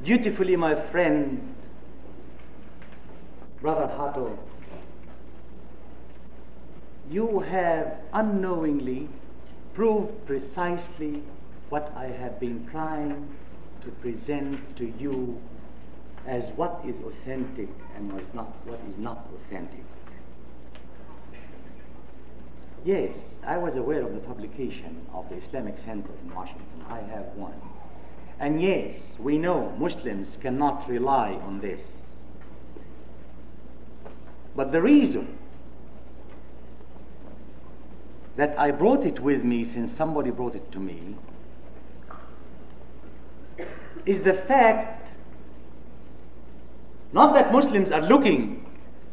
Dutifully, my friend, Brother Hatto, you have unknowingly proved precisely what I have been trying to present to you as what is authentic and what is not authentic. Yes, I was aware of the publication of the Islamic Center in Washington. I have one. And yes, we know Muslims cannot rely on this. But the reason that I brought it with me, since somebody brought it to me, is the fact not that Muslims are looking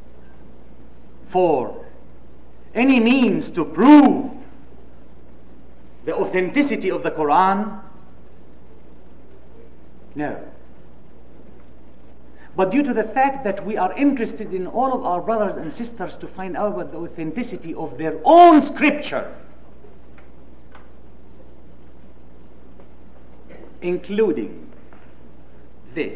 for any means to prove the authenticity of the Quran. No. But due to the fact that we are interested in all of our brothers and sisters to find out about the authenticity of their own scripture, including this.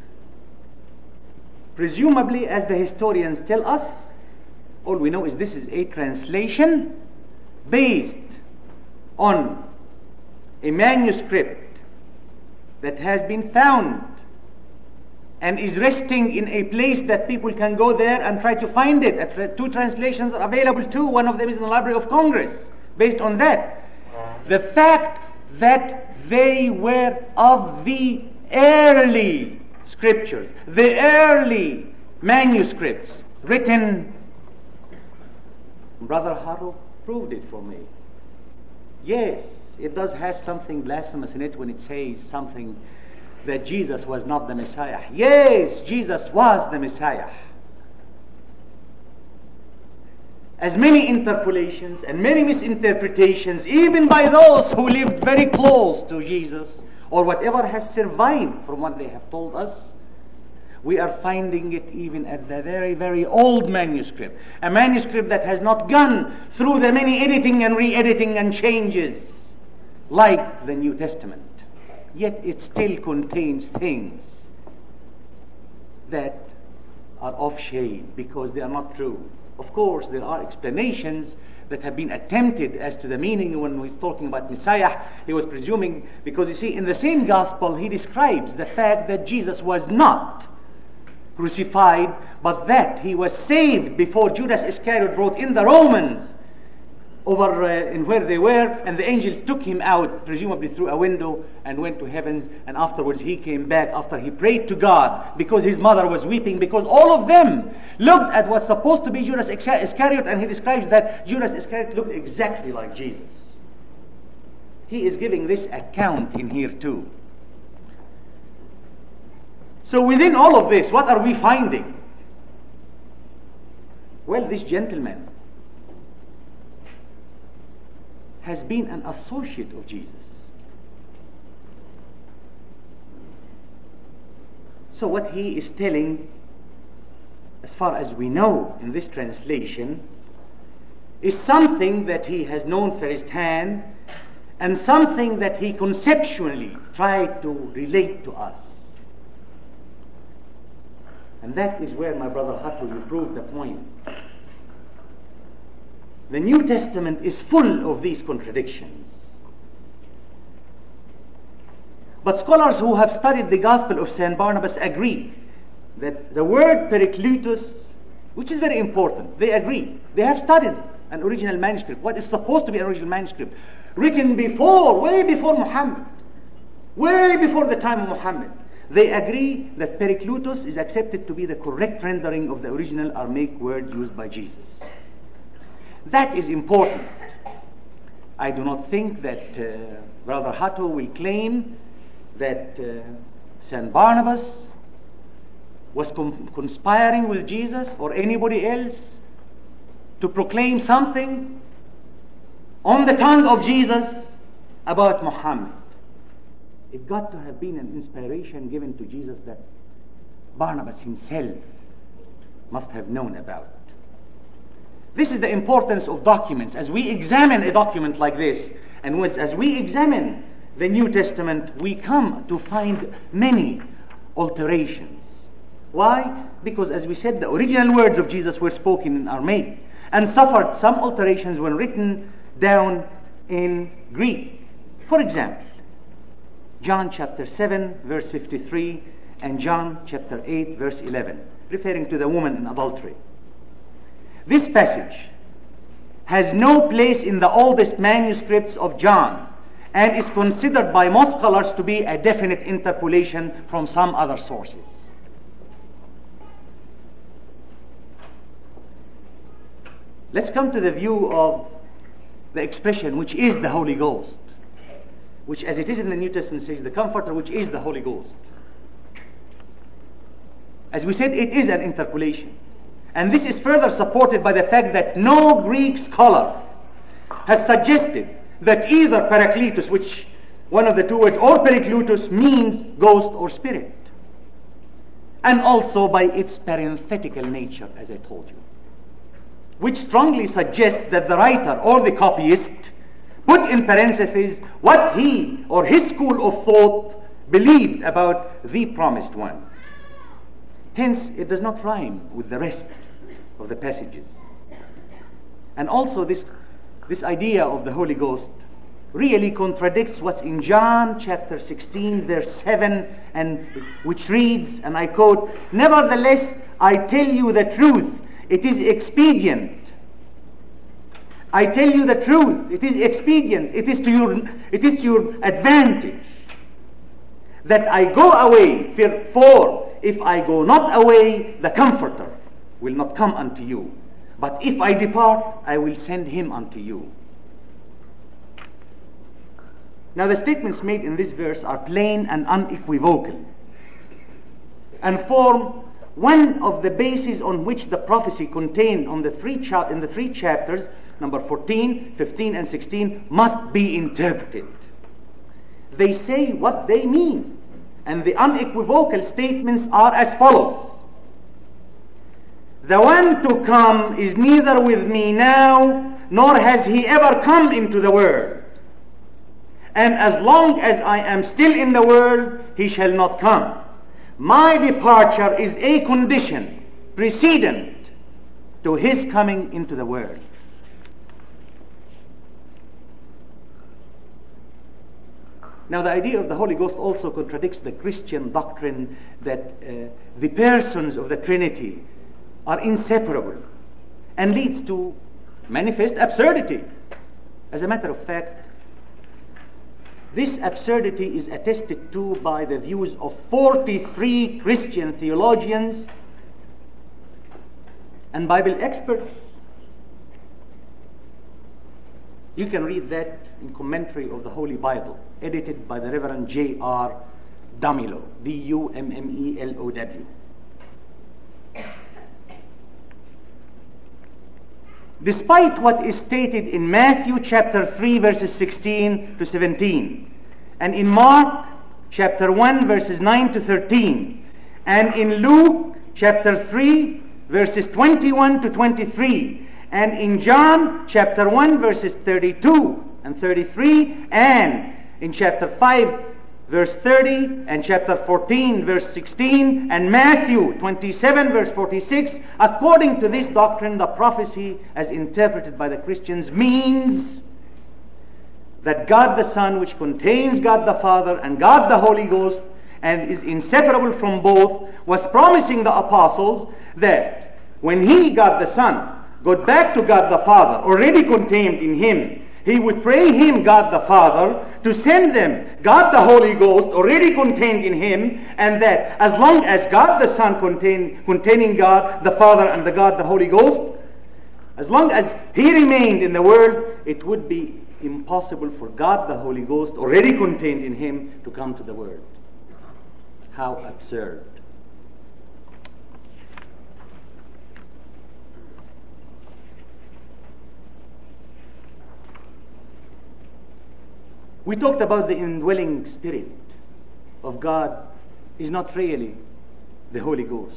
Presumably, as the historians tell us, all we know is this is a translation based on a manuscript that has been found and is resting in a place that people can go there and try to find it. Two translations are available too. One of them is in the Library of Congress. Based on that, the fact that they were of the early scriptures, the early manuscripts written, Brother Hatto proved it for me. Yes, it does have something blasphemous in it when it says something that Jesus was not the Messiah. Yes, Jesus was the Messiah. As many interpolations and many misinterpretations, even by those who lived very close to Jesus, or whatever has survived from what they have told us, we are finding it even at the very, very old manuscript. A manuscript that has not gone through the many editing and re-editing and changes like the New Testament. Yet it still contains things that are off shade because they are not true. Of course, there are explanations that have been attempted as to the meaning. When he's talking about Messiah, he was presuming, because you see, in the same gospel, he describes the fact that Jesus was not crucified, but that he was saved before Judas Iscariot brought in the Romans over in where they were, and the angels took him out, presumably through a window, and went to heavens, and afterwards he came back after he prayed to God, because his mother was weeping, because all of them looked at what's supposed to be Judas Iscariot, and he describes that Judas Iscariot looked exactly like Jesus. He is giving this account in here too. So within all of this, what are we finding? Well, this gentleman has been an associate of Jesus. So what he is telling, as far as we know in this translation, is something that he has known firsthand and something that he conceptually tried to relate to us. And that is where, my brother Hatto, you proved the point. The New Testament is full of these contradictions. But scholars who have studied the Gospel of St. Barnabas agree that the word Parakletos, which is very important, they agree. They have studied an original manuscript, what is supposed to be an original manuscript, written before, way before Muhammad, way before the time of Muhammad. They agree that Parakletos is accepted to be the correct rendering of the original Aramaic word used by Jesus. That is important. I do not think that Brother Hatto will claim that St. Barnabas was conspiring with Jesus or anybody else to proclaim something on the tongue of Jesus about Muhammad. It got to have been an inspiration given to Jesus that Barnabas himself must have known about. This is the importance of documents. As we examine a document like this, and as we examine the New Testament, we come to find many alterations. Why? Because, as we said, the original words of Jesus were spoken in Aramaic and suffered some alterations when written down in Greek. For example, John chapter 7 verse 53 and John chapter 8 verse 11, referring to the woman in adultery. This passage has no place in the oldest manuscripts of John and is considered by most scholars to be a definite interpolation from some other sources. Let's come to the view of the expression which is the Holy Ghost, which, as it is in the New Testament, says the Comforter, which is the Holy Ghost. As we said, it is an interpolation. And this is further supported by the fact that no Greek scholar has suggested that either Parakletos, which one of the two words, or Parakletos, means ghost or spirit. And also by its parenthetical nature, as I told you, which strongly suggests that the writer or the copyist put in parentheses what he or his school of thought believed about the promised one. Hence, it does not rhyme with the rest of the passages. And also this idea of the Holy Ghost really contradicts what's in John chapter 16 verse 7, and which reads, and I quote, "Nevertheless, I tell you the truth, it is expedient. I tell you the truth, it is expedient, it is to your advantage that I go away, for if I go not away, the Comforter will not come unto you. But if I depart, I will send him unto you." Now the statements made in this verse are plain and unequivocal, and form one of the bases on which the prophecy contained in the three chapters, number 14, 15, and 16, must be interpreted. They say what they mean, and the unequivocal statements are as follows: "The one to come is neither with me now, nor has he ever come into the world. And as long as I am still in the world, he shall not come. My departure is a condition precedent to his coming into the world." Now the idea of the Holy Ghost also contradicts the Christian doctrine that the persons of the Trinity are inseparable, and leads to manifest absurdity. As a matter of fact, this absurdity is attested to by the views of 43 Christian theologians and Bible experts. You can read that in Commentary of the Holy Bible, edited by the Reverend J.R. Dumelow, D-U-M-M-E-L-O-W. Despite what is stated in Matthew chapter 3 verses 16 to 17, and in Mark chapter 1 verses 9 to 13, and in Luke chapter 3 verses 21 to 23, and in John chapter 1 verses 32 and 33, and in chapter 5 verse 30, and chapter 14 verse 16, and Matthew 27 verse 46, according to this doctrine, the prophecy as interpreted by the Christians means that God the Son, which contains God the Father and God the Holy Ghost and is inseparable from both, was promising the apostles that when he, God the Son, got back to God the Father already contained in him, he would pray him, God the Father, to send them God the Holy Ghost already contained in him, and that as long as God the Son containing God the Father and the God the Holy Ghost, as long as he remained in the world, it would be impossible for God the Holy Ghost already contained in him to come to the world. How absurd. We talked about the indwelling Spirit of God is not really the Holy Ghost.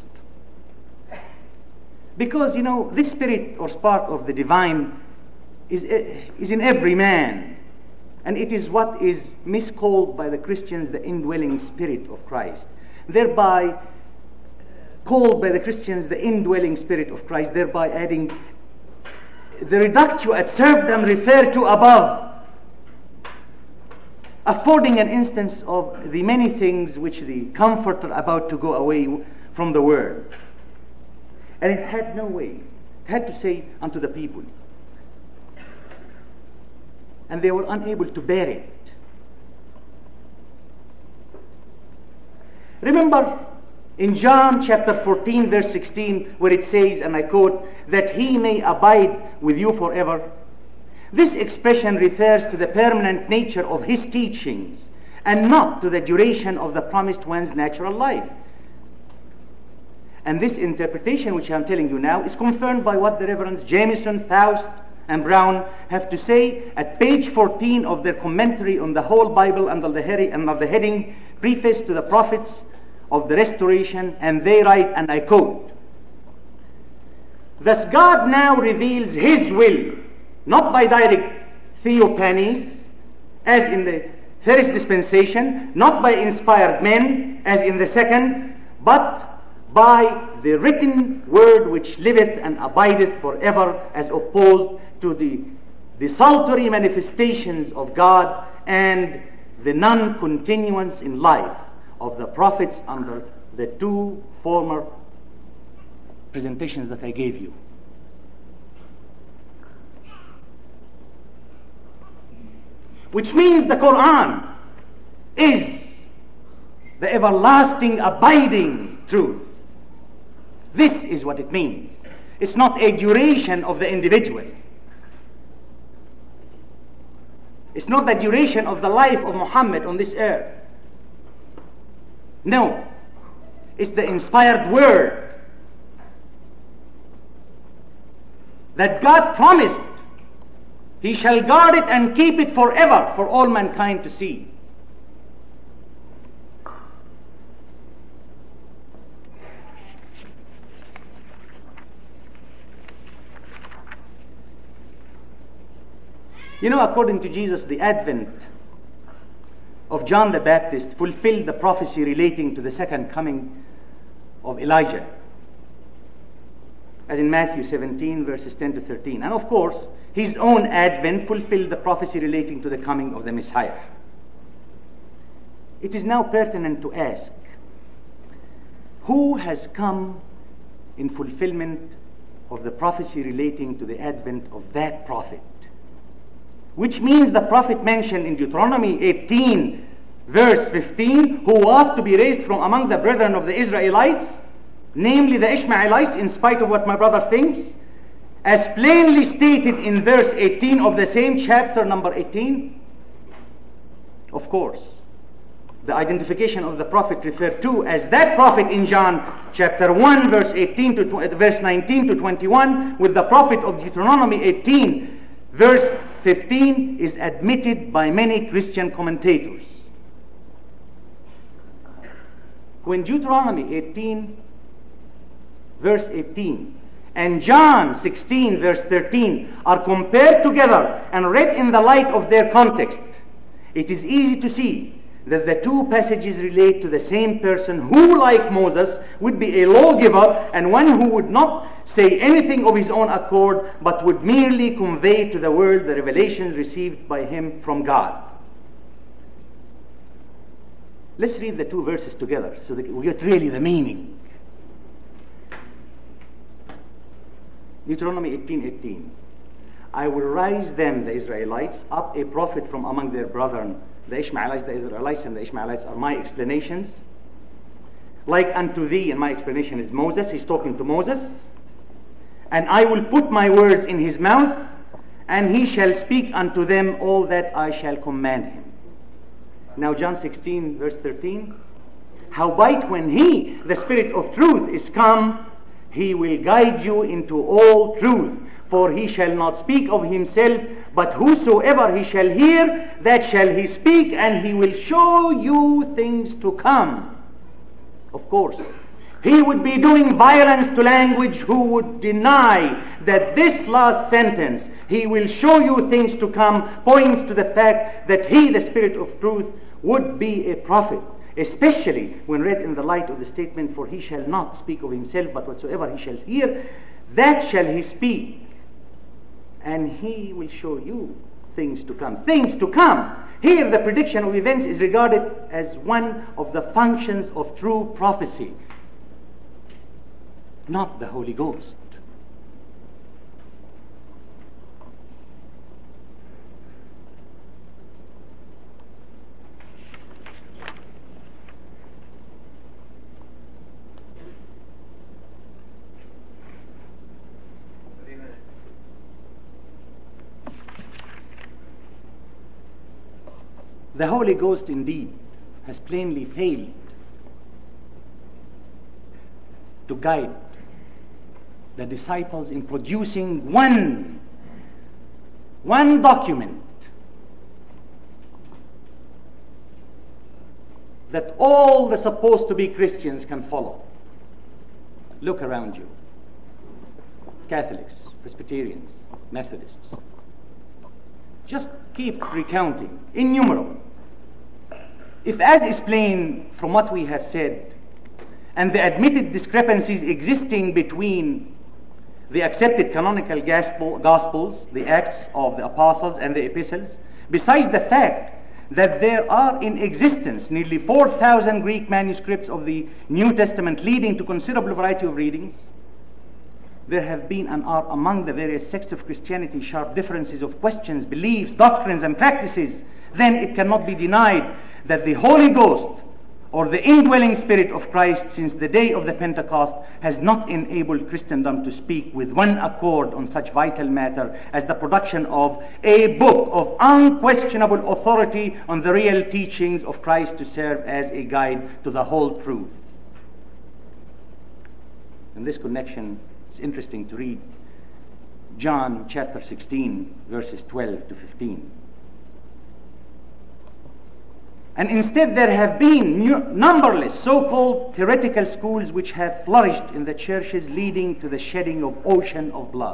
Because, this Spirit or spark of the divine is in every man. And it is what is miscalled by the Christians the indwelling Spirit of Christ. thereby called by the Christians the indwelling Spirit of Christ, thereby adding the reductio ad absurdum referred to above, affording an instance of the many things which the Comforter about to go away from the world. And it had no way. It had to say unto the people. And they were unable to bear it. Remember in John chapter 14 verse 16 where it says, and I quote, that he may abide with you forever. This expression refers to the permanent nature of his teachings and not to the duration of the promised one's natural life. And this interpretation which I'm telling you now is confirmed by what the Reverends Jameson, Faust and Brown have to say at page 14 of their commentary on the whole Bible under the heading Preface to the Prophets of the Restoration, and they write, and I quote, thus God now reveals his will, not by direct theophanies, as in the first dispensation, not by inspired men, as in the second, but by the written word which liveth and abideth forever, as opposed to the desultory manifestations of God and the non-continuance in life of the prophets under the two former presentations that I gave you. Which means the Quran is the everlasting abiding truth. This is what it means. It's not a duration of the individual. It's not the duration of the life of Muhammad on this earth. No. It's the inspired word that God promised he shall guard it and keep it forever for all mankind to see. You know, according to Jesus, the advent of John the Baptist fulfilled the prophecy relating to the second coming of Elijah, as in Matthew 17 verses 10 to 13. And of course, his own advent fulfilled the prophecy relating to the coming of the Messiah. It is now pertinent to ask, who has come in fulfillment of the prophecy relating to the advent of that prophet? Which means the prophet mentioned in Deuteronomy 18 verse 15, who was to be raised from among the brethren of the Israelites, namely the Ishmaelites, in spite of what my brother thinks, as plainly stated in verse 18 of the same chapter number 18. Of course, the identification of the prophet referred to as that prophet in John chapter 1 verse 18 to verse 19 to 21 with the prophet of Deuteronomy 18 verse 15 is admitted by many Christian commentators. When Deuteronomy 18 verse 18 and John 16 verse 13 are compared together and read in the light of their context, it is easy to see that the two passages relate to the same person who, like Moses, would be a lawgiver and one who would not say anything of his own accord but would merely convey to the world the revelations received by him from God. Let's read the two verses together so that we get really the meaning. Deuteronomy 18:18. I will raise them, the Israelites, up a prophet from among their brethren, the Ishmaelites, the Israelites, and the Ishmaelites are my explanations. Like unto thee, and my explanation is Moses, he's talking to Moses. And I will put my words in his mouth, and he shall speak unto them all that I shall command him. Now John 16 verse 13. Howbeit when he, the Spirit of truth, is come, he will guide you into all truth. For he shall not speak of himself, but whosoever he shall hear, that shall he speak, and he will show you things to come. Of course, he would be doing violence to language who would deny that this last sentence, he will show you things to come, points to the fact that he, the Spirit of truth, would be a prophet. especially when read in the light of the statement, "For he shall not speak of himself, but whatsoever he shall hear, that shall he speak, and he will show you things to come." Things to come. Here the prediction of events is regarded as one of the functions of true prophecy, not the Holy Ghost. The Holy Ghost indeed has plainly failed to guide the disciples in producing one document that all the supposed to be Christians can follow. Look around you. Catholics, Presbyterians, Methodists. Just keep recounting, innumerable. If, as is plain from what we have said, and the admitted discrepancies existing between the accepted canonical Gospels, the Acts of the Apostles and the Epistles, besides the fact that there are in existence nearly 4,000 Greek manuscripts of the New Testament, leading to considerable variety of readings, there have been and are among the various sects of Christianity sharp differences of questions, beliefs, doctrines, and practices. Then it cannot be denied that the Holy Ghost, or the indwelling Spirit of Christ, since the day of the Pentecost, has not enabled Christendom to speak with one accord on such vital matter as the production of a book of unquestionable authority on the real teachings of Christ, to serve as a guide to the whole truth. In this connection, it's interesting to read John chapter 16, verses 12 to 15. And instead there have been numberless so-called heretical schools which have flourished in the churches, leading to the shedding of ocean of blood.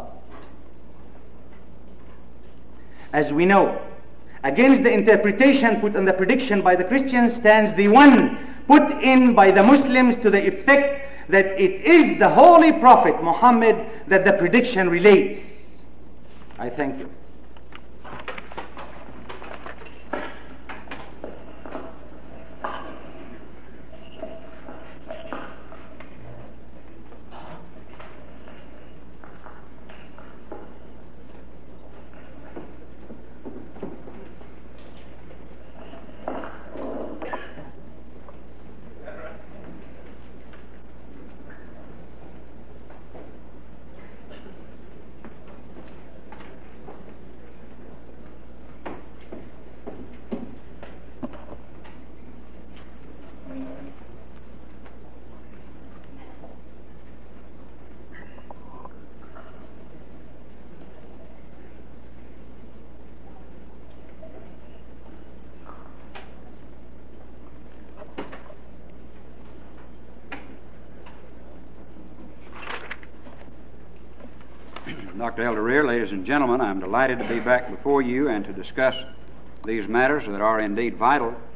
As we know, against the interpretation put on the prediction by the Christians stands the one put in by the Muslims, to the effect that it is the Holy Prophet Muhammad that the prediction relates. I thank you. Dr. Elder Rear, ladies and gentlemen, I'm delighted to be back before you and to discuss these matters that are indeed vital